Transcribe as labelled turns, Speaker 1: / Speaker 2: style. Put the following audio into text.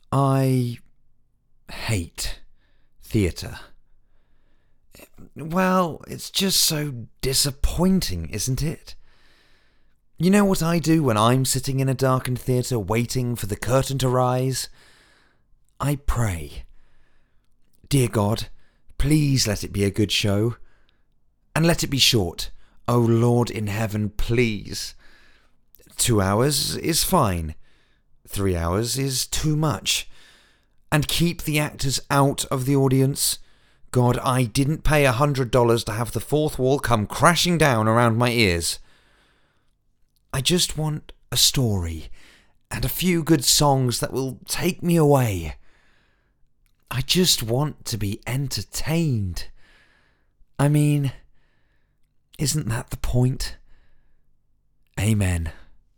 Speaker 1: I hate theatre. Well, it's just so disappointing, isn't it? You know what I do when I'm sitting in a darkened theatre waiting for the curtain to rise? I pray. Dear God, please let it be a good show. And let it be short. Oh Lord in heaven, please. 2 hours is fine. 3 hours is too much. And keep the actors out of the audience. God, I didn't pay $100 to have the fourth wall come crashing down around my ears. I just want a story and a few good songs that will take me away. I just want to be entertained. I mean, isn't that the point? Amen.